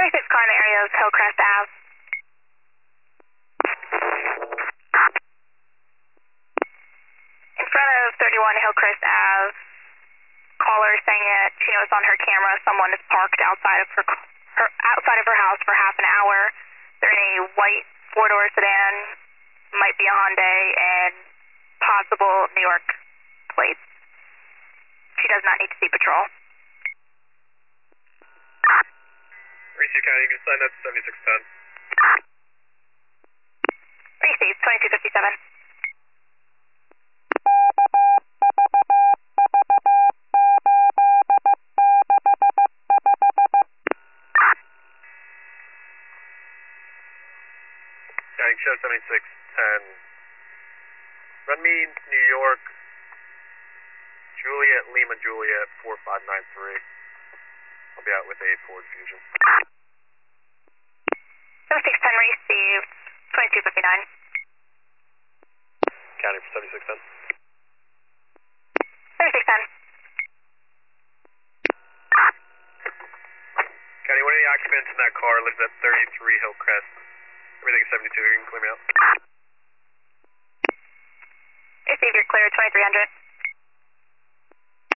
26 car in the area of Hillcrest Ave. In front of 31 Hillcrest Ave, caller saying that she knows on her camera someone is parked outside of her house for half an hour. They're in a white four-door sedan, might be a Hyundai, and possible New York plates. She does not need to see patrol. Receive County, you can sign up to 7610. Receive 2257. County, show 7610. Run me New York, Juliet, Lima, Juliet, 4593. I'll be out with a Ford Fusion. 7610 received 2259. County for 7610. 7610. County, one of the occupants in that car lives at 33 Hillcrest. Everything's 72, you can clear me out. Receive, you're clear, 2300.